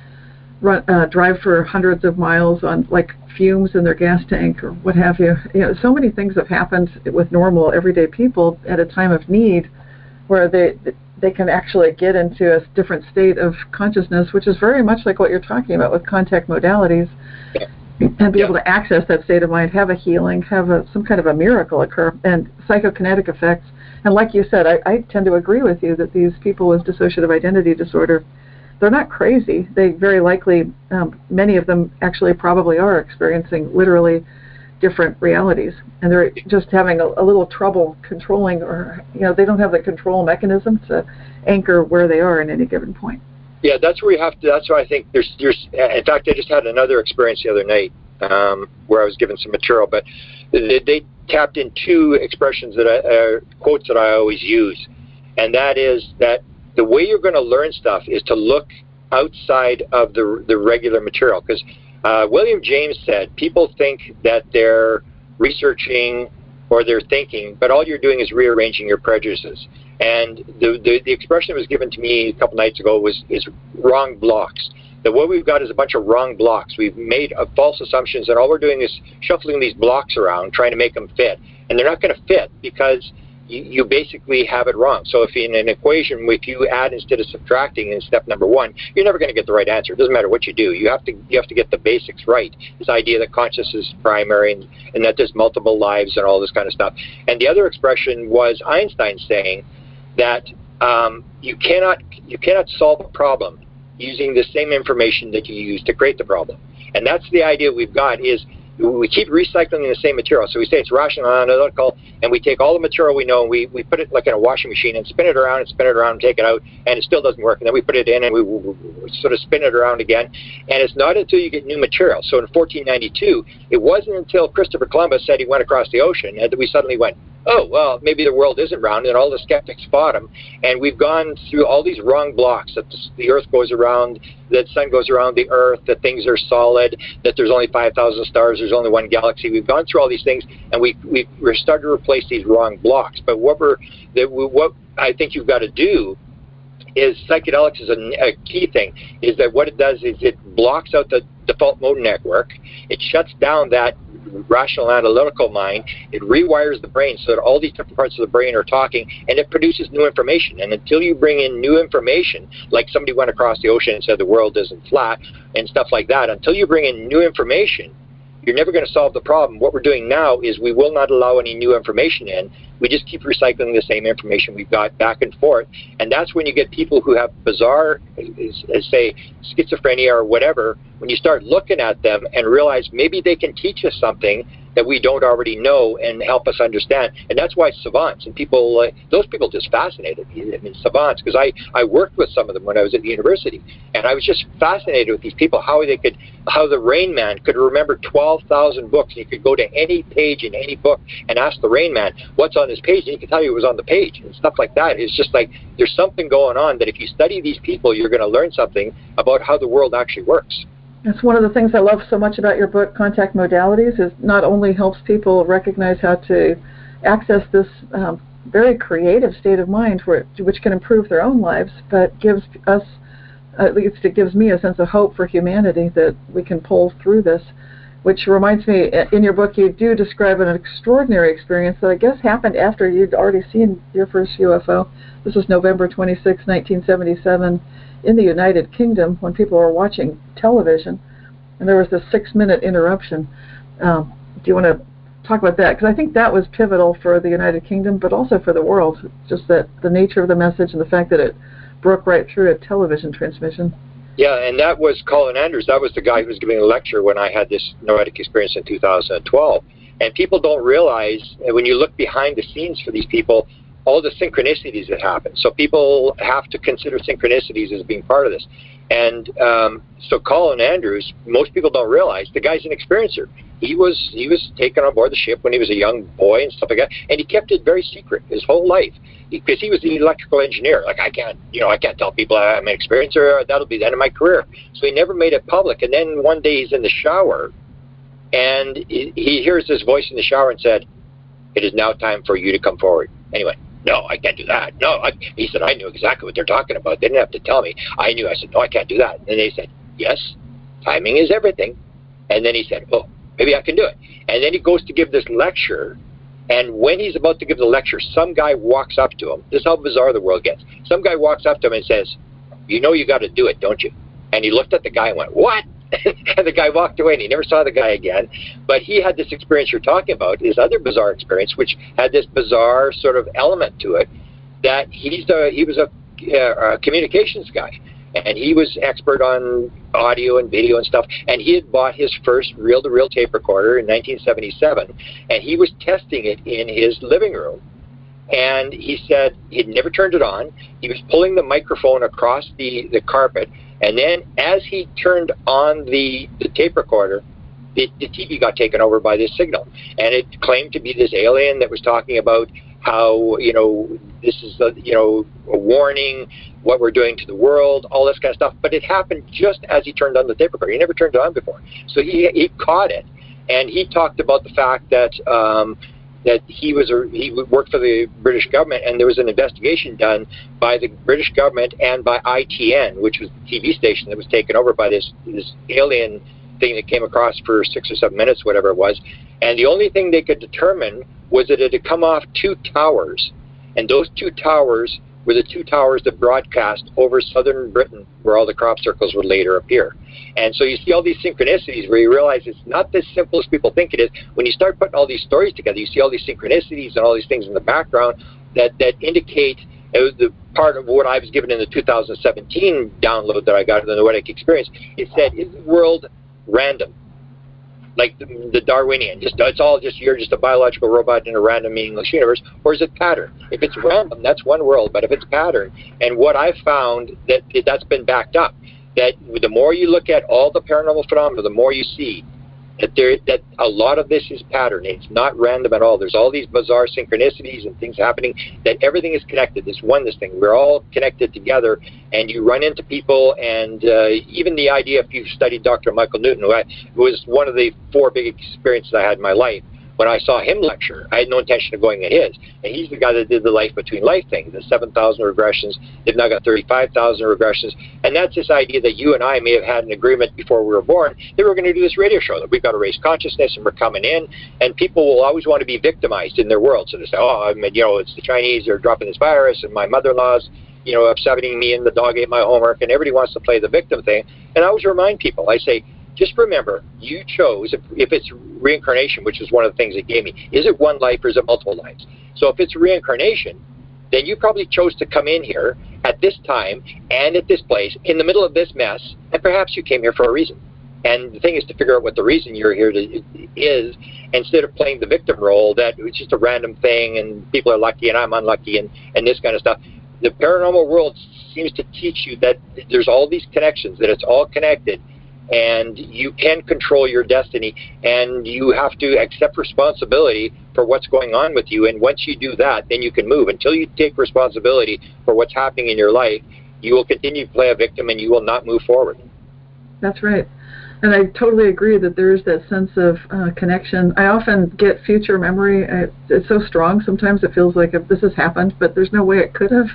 drive for hundreds of miles on like fumes in their gas tank or what have you. So many things have happened with normal everyday people at a time of need where they can actually get into a different state of consciousness, which is very much like what you're talking about with contact modalities, and be able to access that state of mind, have a healing, have some kind of a miracle occur, and psychokinetic effects. And like you said, I tend to agree with you that these people with dissociative identity disorder, they're not crazy. They very likely, many of them actually probably are experiencing literally different realities, and they're just having a little trouble controlling, or they don't have the control mechanism to anchor where they are at any given point. Yeah, that's where you have to. That's why I think there's. In fact, I just had another experience the other night where I was given some material, but they tapped in two expressions quotes that I always use, and that is that the way you're going to learn stuff is to look outside of the regular material, because William James said people think that they're researching or they're thinking, but all you're doing is rearranging your prejudices. And the expression that was given to me a couple nights ago is wrong blocks. That what we've got is a bunch of wrong blocks. We've made false assumptions, and all we're doing is shuffling these blocks around, trying to make them fit. And they're not going to fit because you basically have it wrong. So if in an equation, if you add instead of subtracting in step number one, you're never going to get the right answer. It doesn't matter what you do. You have to get the basics right. This idea that consciousness is primary and that there's multiple lives and all this kind of stuff. And the other expression was Einstein saying that you cannot solve a problem using the same information that you use to create the problem. And that's the idea we've got, is we keep recycling the same material. So we say it's rational analytical, and we take all the material we know, and we put it like in a washing machine and spin it around and take it out, and it still doesn't work. And then we put it in and we sort of spin it around again. And it's not until you get new material. So in 1492, it wasn't until Christopher Columbus said he went across the ocean that we suddenly went, oh, well, maybe the world isn't round, and all the skeptics fought him. And we've gone through all these wrong blocks, that the Earth goes around, that the sun goes around the Earth, that things are solid, that there's only 5,000 stars, there's only one galaxy. We've gone through all these things, and we're starting to replace these wrong blocks. But what I think you've got to do is, psychedelics is a key thing, is that what it does is it blocks out the default mode network, it shuts down that rational analytical mind, it rewires the brain so that all these different parts of the brain are talking, and it produces new information. And until you bring in new information, like somebody went across the ocean and said the world isn't flat and stuff like that, until you bring in new information, you're never going to solve the problem. What we're doing now is we will not allow any new information in. We just keep recycling the same information we've got back and forth. And that's when you get people who have bizarre, say, schizophrenia or whatever, when you start looking at them and realize maybe they can teach us something that we don't already know and help us understand. And that's why savants and people, those people just fascinated me. I mean, savants, because I worked with some of them when I was at the university, and I was just fascinated with these people, how the Rain Man could remember 12,000 books. You could go to any page in any book and ask the Rain Man, what's on this page? And he could tell you it was on the page and stuff like that. It's just like there's something going on that if you study these people, you're going to learn something about how the world actually works. That's one of the things I love so much about your book, Contact Modalities, is not only helps people recognize how to access this very creative state of mind which can improve their own lives, but gives us, at least it gives me, a sense of hope for humanity that we can pull through this, which reminds me, in your book you do describe an extraordinary experience that I guess happened after you'd already seen your first UFO. This was November 26, 1977, in the United Kingdom, when people were watching television, and there was this 6-minute interruption. Do you want to talk about that? Because I think that was pivotal for the United Kingdom, but also for the world, just that the nature of the message and the fact that it broke right through a television transmission. Yeah, and that was Colin Andrews. That was the guy who was giving a lecture when I had this noetic experience in 2012. And people don't realize, when you look behind the scenes for these people, all the synchronicities that happen. So people have to consider synchronicities as being part of this. And so Colin Andrews, most people don't realize, the guy's an experiencer. He was taken on board the ship when he was a young boy and stuff like that, and he kept it very secret his whole life because he was the electrical engineer. Like, I can't tell people I'm an experiencer. That'll be the end of my career. So he never made it public. And then one day he's in the shower, and he hears this voice in the shower and said, "It is now time for you to come forward." Anyway. No, I can't do that. No, he said, I knew exactly what they're talking about. They didn't have to tell me. I knew. I said, no, I can't do that. And they said, yes, timing is everything. And then he said, oh, maybe I can do it. And then he goes to give this lecture. And when he's about to give the lecture, some guy walks up to him. This is how bizarre the world gets. Some guy walks up to him and says, you know you got to do it, don't you? And he looked at the guy and went, what? And the guy walked away, and he never saw the guy again. But he had this experience you're talking about, his other bizarre experience, which had this bizarre sort of element to it, that he was a communications guy. And he was expert on audio and video and stuff. And he had bought his first reel-to-reel tape recorder in 1977. And he was testing it in his living room. And he said he'd never turned it on. He was pulling the microphone across the carpet. And then as he turned on the tape recorder, the TV got taken over by this signal. And it claimed to be this alien that was talking about how, this is a warning, what we're doing to the world, all this kind of stuff. But it happened just as he turned on the tape recorder. He never turned it on before. So he caught it. And he talked about the fact that that he worked for the British government, and there was an investigation done by the British government and by ITN, which was the TV station that was taken over by this alien thing that came across for 6 or 7 minutes, whatever it was. And the only thing they could determine was that it had come off 2 towers, and those 2 towers were the 2 towers that broadcast over southern Britain, where all the crop circles would later appear. And so you see all these synchronicities where you realize it's not as simple as people think it is. When you start putting all these stories together, you see all these synchronicities and all these things in the background that indicate the part of what I was given in the 2017 download that I got in the Noetic Experience. It said, is the world random? Like the Darwinian, you're just a biological robot in a random, meaningless universe, or is it pattern? If it's random, that's one world, but if it's pattern, and what I've found that's been backed up, that the more you look at all the paranormal phenomena, the more you see that a lot of this is pattern. It's not random at all. There's all these bizarre synchronicities and things happening, that everything is connected. This thing. We're all connected together, and you run into people, and even the idea, if you've studied Dr. Michael Newton, who was one of the 4 big experiences I had in my life. When I saw him lecture, I had no intention of going at his. And he's the guy that did the life between life thing, the 7,000 regressions. They've now got 35,000 regressions. And that's this idea that you and I may have had an agreement before we were born that we're going to do this radio show, that we've got to raise consciousness and we're coming in. And people will always want to be victimized in their world. So they say, it's the Chinese, they're dropping this virus, and my mother-in-law's, upsetting me, and the dog ate my homework, and everybody wants to play the victim thing. And I always remind people, I say, just remember, you chose, if it's reincarnation, which is one of the things it gave me, is it one life or is it multiple lives? So if it's reincarnation, then you probably chose to come in here at this time and at this place in the middle of this mess, and perhaps you came here for a reason. And the thing is to figure out what the reason you're here is, instead of playing the victim role that it's just a random thing and people are lucky and I'm unlucky and this kind of stuff. The paranormal world seems to teach you that there's all these connections, that it's all connected, and you can control your destiny, and you have to accept responsibility for what's going on with you. And once you do that, then you can move. Until you take responsibility for what's happening in your life, you will continue to play a victim and you will not move forward. That's right. And I totally agree that there is that sense of connection. I often get future memory. It's so strong. Sometimes it feels like if this has happened, but there's no way it could have.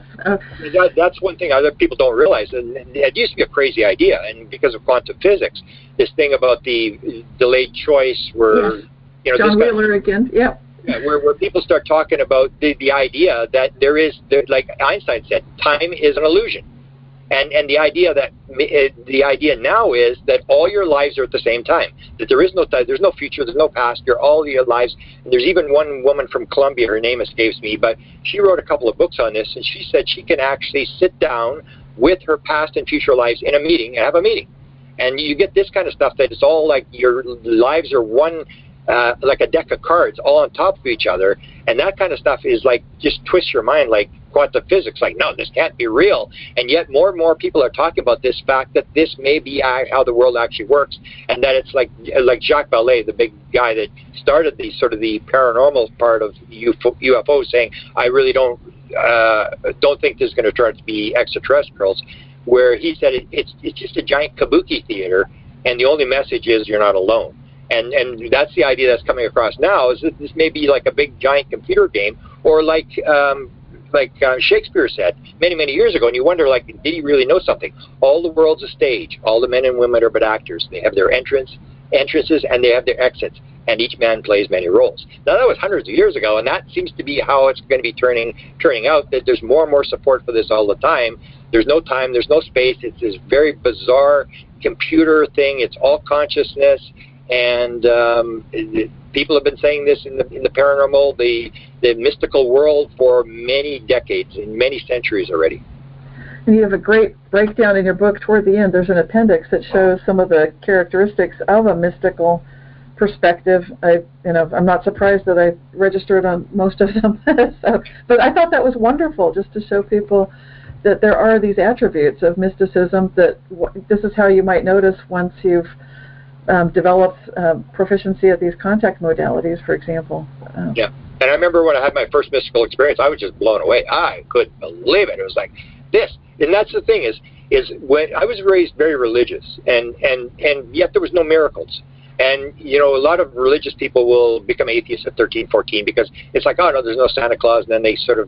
That's one thing other people don't realize. And it used to be a crazy idea. And because of quantum physics, this thing about the delayed choice where, yes. John Wheeler again, yep. Where people start talking about the idea that like Einstein said, time is an illusion. And the idea now is that all your lives are at the same time. That there's no future, there's no past. All your lives. And there's even one woman from Colombia. Her name escapes me, but she wrote a couple of books on this, and she said she can actually sit down with her past and future lives in a meeting and have a meeting. And you get this kind of stuff that it's all like your lives are one, like a deck of cards all on top of each other. And that kind of stuff is like, just twists your mind like quantum physics, like, no, this can't be real. And yet more and more people are talking about this fact that this may be how the world actually works, and that it's like Jacques Vallée, the big guy that started the sort of the paranormal part of UFOs, saying, I really don't think this is going to turn out to be extraterrestrials, where he said it's just a giant kabuki theater, and the only message is you're not alone. And that's the idea that's coming across now, is that this may be like a big giant computer game, or like Shakespeare said many, many years ago, and you wonder, like, did he really know something? All the world's a stage. All the men and women are but actors. They have their entrances, and they have their exits, and each man plays many roles. Now, that was hundreds of years ago, and that seems to be how it's going to be turning out, that there's more and more support for this all the time. There's no time, there's no space. It's this very bizarre computer thing. It's all consciousness, and people have been saying this in the paranormal, the mystical world for many decades and many centuries already. And you have a great breakdown in your book toward the end. There's an appendix that shows some of the characteristics of a mystical perspective. I'm not surprised that I registered on most of them. But I thought that was wonderful, just to show people that there are these attributes of mysticism, that this is how you might notice once you've developed proficiency at these contact modalities, for example. Yeah, and I remember when I had my first mystical experience, I was just blown away. I couldn't believe it. It was like this. And that's the thing is when I was raised very religious, and yet there was no miracles. And, a lot of religious people will become atheists at 13, 14 because it's like, oh, no, there's no Santa Claus. And then they sort of,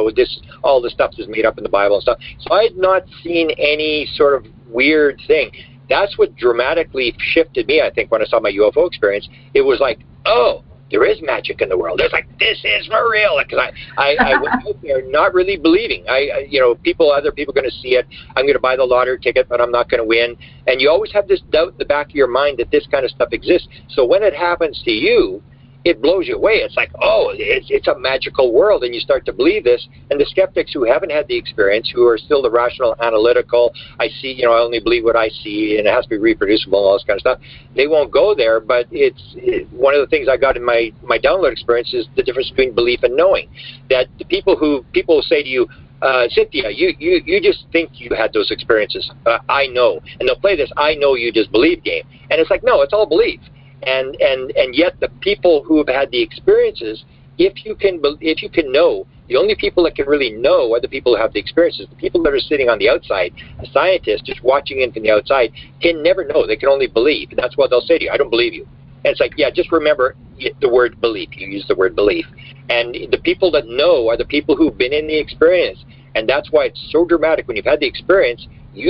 all this stuff is made up in the Bible and stuff. So I had not seen any sort of weird thing. That's what dramatically shifted me, I think, when I saw my UFO experience. It was like, oh, there is magic in the world. It's like, this is for real. Because I went out there not really believing. Other people are going to see it. I'm going to buy the lottery ticket, but I'm not going to win. And you always have this doubt in the back of your mind that this kind of stuff exists. So when it happens to you, it blows you away. It's like, oh, it's a magical world, and you start to believe this. And the skeptics who haven't had the experience, who are still the rational, analytical, I see, I only believe what I see, and it has to be reproducible and all this kind of stuff, they won't go there. But it's one of the things I got in my download experience is the difference between belief and knowing. That the people will say to you, Cynthia, you just think you had those experiences. I know. And they'll play this I know you just believe game. And it's like, no, it's all belief. And yet the people who have had the experiences, if you can know, the only people that can really know are the people who have the experiences. The people that are sitting on the outside, a scientist just watching in from the outside, can never know. They can only believe. And that's what they'll say to you. I don't believe you. And it's like, yeah, just remember the word belief. You use the word belief. And the people that know are the people who've been in the experience. And that's why it's so dramatic. When you've had the experience,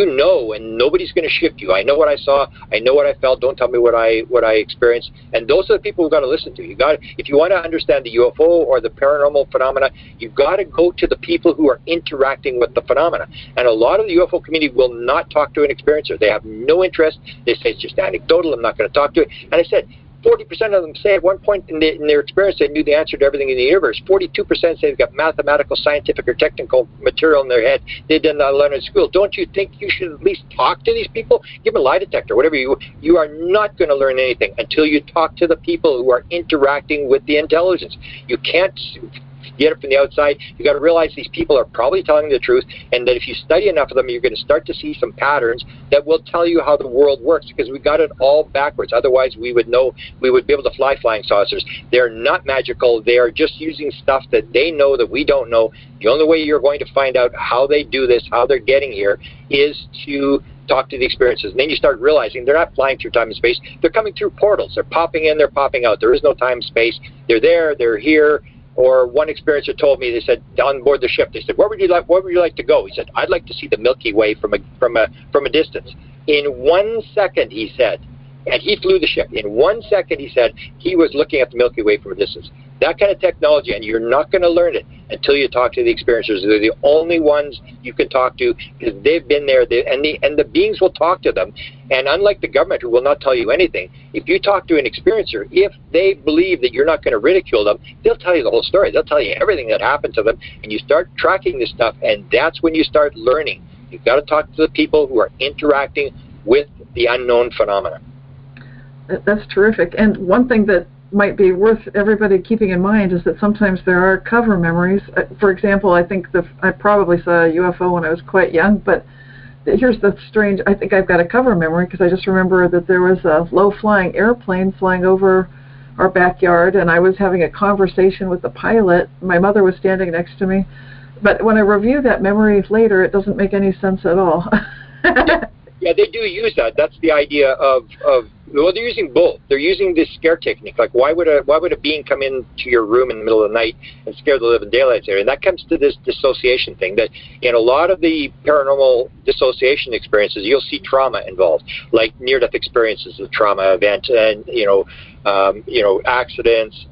and nobody's going to shift you. I know what I saw. I know what I felt. Don't tell me what I experienced. And those are the people we've got to listen to. If you want to understand the UFO or the paranormal phenomena, you've got to go to the people who are interacting with the phenomena. And a lot of the UFO community will not talk to an experiencer. They have no interest. They say it's just anecdotal. I'm not going to talk to it. And I said, 40% of them say at one point in their experience they knew the answer to everything in the universe. 42% say they've got mathematical, scientific, or technical material in their head they did not learn in school. Don't you think you should at least talk to these people? Give them a lie detector, whatever you are not going to learn anything until you talk to the people who are interacting with the intelligence. You can't get it from the outside. You got to realize these people are probably telling the truth, and that if you study enough of them, you're going to start to see some patterns that will tell you how the world works, because we got it all backwards. Otherwise, we would be able to fly flying saucers. They're not magical. They are just using stuff that they know that we don't know. The only way you're going to find out how they do this, how they're getting here, is to talk to the experiences. And then you start realizing they're not flying through time and space. They're coming through portals. They're popping in, they're popping out. There is no time and space. They're there, they're here. Or one experiencer told me, they said, on board the ship, they said, where would you like to go? He said, I'd like to see the Milky Way from a distance. In 1 second, he said, and he flew the ship. In 1 second, he said, he was looking at the Milky Way from a distance. That kind of technology, and you're not going to learn it until you talk to the experiencers. They're the only ones you can talk to because they've been there, and the beings will talk to them. And unlike the government, who will not tell you anything, if you talk to an experiencer, if they believe that you're not going to ridicule them, they'll tell you the whole story. They'll tell you everything that happened to them, and you start tracking this stuff, and that's when you start learning. You've got to talk to the people who are interacting with the unknown phenomena. That's terrific. And one thing that might be worth everybody keeping in mind is that sometimes there are cover memories. For example, I think I probably saw a UFO when I was quite young, but here's the strange, I think I've got a cover memory because I just remember that there was a low-flying airplane flying over our backyard, and I was having a conversation with the pilot. My mother was standing next to me. But when I review that memory later, it doesn't make any sense at all. Yeah, they do use that. That's the idea of well, they're using both. They're using this scare technique. Like, why would a being come into your room in the middle of the night and scare the living daylights out of you? And that comes to this dissociation thing. That in a lot of the paranormal dissociation experiences, you'll see trauma involved, like near-death experiences, a trauma event, and accidents.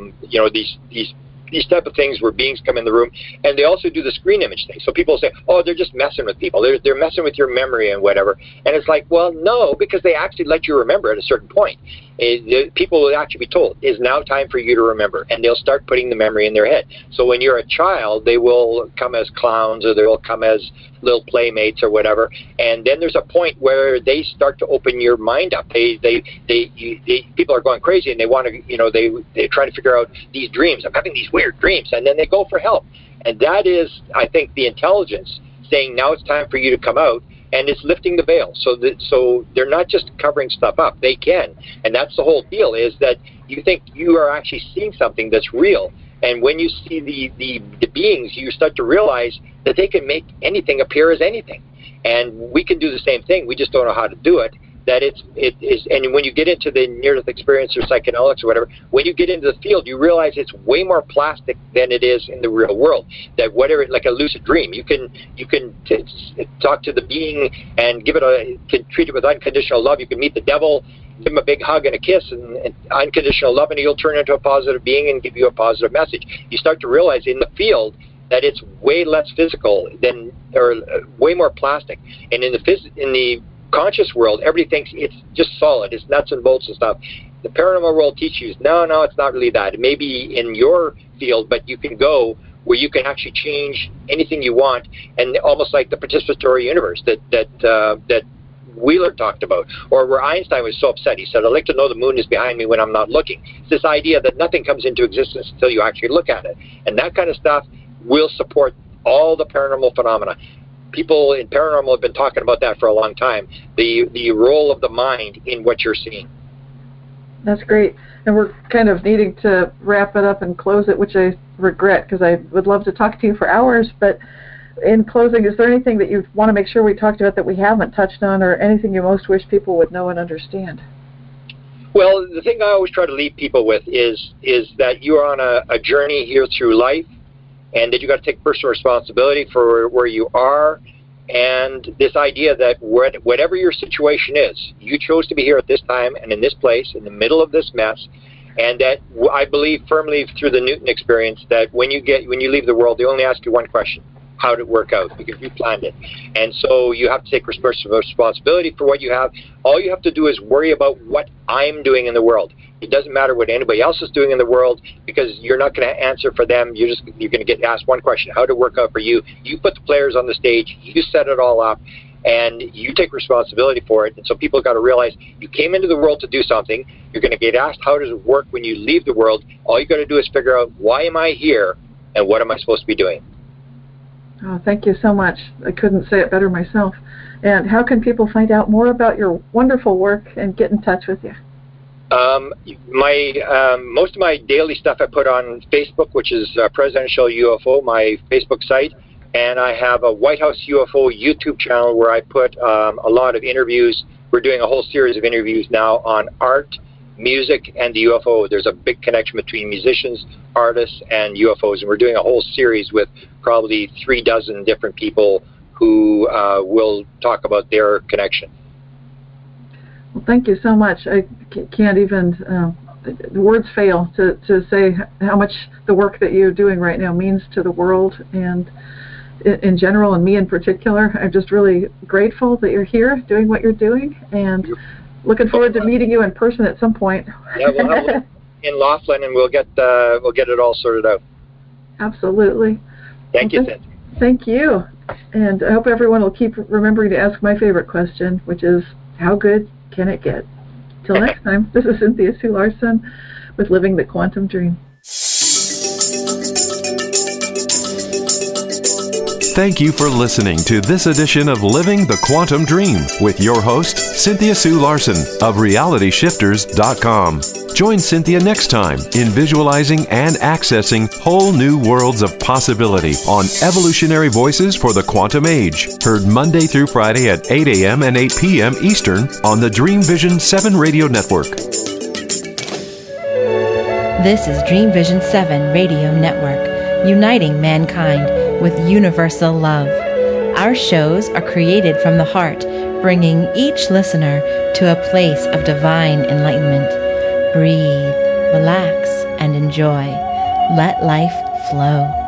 These type of things where beings come in the room, and they also do the screen image thing. So people say, oh, they're just messing with people. They're messing with your memory and whatever. And it's like, well, no, because they actually let you remember at a certain point. People will actually be told, it's now time for you to remember, and they'll start putting the memory in their head. So when you're a child, they will come as clowns, or they will come as little playmates or whatever, and then there's a point where they start to open your mind up. People are going crazy, and they want to, they're trying to figure out these dreams. I'm having these weird dreams, and then they go for help. And that is, I think, the intelligence saying, now it's time for you to come out. And it's lifting the veil, so they're not just covering stuff up. They can, and that's the whole deal. Is that you think you are actually seeing something that's real, and when you see the beings, you start to realize that they can make anything appear as anything, and we can do the same thing. We just don't know how to do it. That it is, and when you get into the near-death experience or psychedelics or whatever, when you get into the field, you realize it's way more plastic than it is in the real world. That whatever, like a lucid dream, you can talk to the being and can treat it with unconditional love. You can meet the devil, give him a big hug and a kiss and unconditional love, and he'll turn into a positive being and give you a positive message. You start to realize in the field that it's way less physical or way more plastic, and in the conscious world, everybody thinks it's just solid, it's nuts and bolts and stuff. The paranormal world teaches you, no, it's not really that. It may be in your field, but you can go where you can actually change anything you want, and almost like the participatory universe that Wheeler talked about, or where Einstein was so upset. He said, I'd like to know the moon is behind me when I'm not looking. It's this idea that nothing comes into existence until you actually look at it. And that kind of stuff will support all the paranormal phenomena. People in paranormal have been talking about that for a long time, the role of the mind in what you're seeing. That's great. And we're kind of needing to wrap it up and close it, which I regret because I would love to talk to you for hours. But in closing, is there anything that you want to make sure we talked about that we haven't touched on, or anything you most wish people would know and understand? Well, the thing I always try to leave people with is that you are on a journey here through life, and that you got to take personal responsibility for where you are, and this idea that whatever your situation is, you chose to be here at this time and in this place, in the middle of this mess, and that I believe firmly through the Newton experience that when you leave the world, they only ask you one question: how did it work out? Because you planned it. And so you have to take responsibility for what you have. All you have to do is worry about what I'm doing in the world. It doesn't matter what anybody else is doing in the world, because you're not going to answer for them. You're going to get asked one question: how did it work out for you? You put the players on the stage, you set it all up, and you take responsibility for it. And so people got to realize you came into the world to do something. You're going to get asked how does it work when you leave the world. All you got to do is figure out, why am I here and what am I supposed to be doing? Oh, thank you so much. I couldn't say it better myself. And how can people find out more about your wonderful work and get in touch with you? Most of my daily stuff I put on Facebook, which is Presidential UFO, my Facebook site, and I have a White House UFO YouTube channel where I put a lot of interviews. We're doing a whole series of interviews now on art, music, and the UFO. There's a big connection between musicians, artists, and UFOs, and we're doing a whole series with probably 36 different people who will talk about their connection. Well, thank you so much. I can't even, words fail to say how much the work that you're doing right now means to the world and in general, and me in particular. I'm just really grateful that you're here doing what you're doing, and looking forward to meeting you in person at some point. Yeah, we'll have one in Laughlin, and we'll get it all sorted out. Absolutely. Thank you, Sid. Thank you. And I hope everyone will keep remembering to ask my favorite question, which is, how good can it get? Till next time, this is Cynthia Sue Larson with Living the Quantum Dream. Thank you for listening to this edition of Living the Quantum Dream with your host, Cynthia Sue Larson of RealityShifters.com. Join Cynthia next time in visualizing and accessing whole new worlds of possibility on Evolutionary Voices for the Quantum Age, heard Monday through Friday at 8 a.m. and 8 p.m. Eastern on the Dream Vision 7 radio network. This is Dream Vision 7 radio network, uniting mankind with universal love. Our shows are created from the heart, bringing each listener to a place of divine enlightenment. Breathe, relax, and enjoy. Let life flow.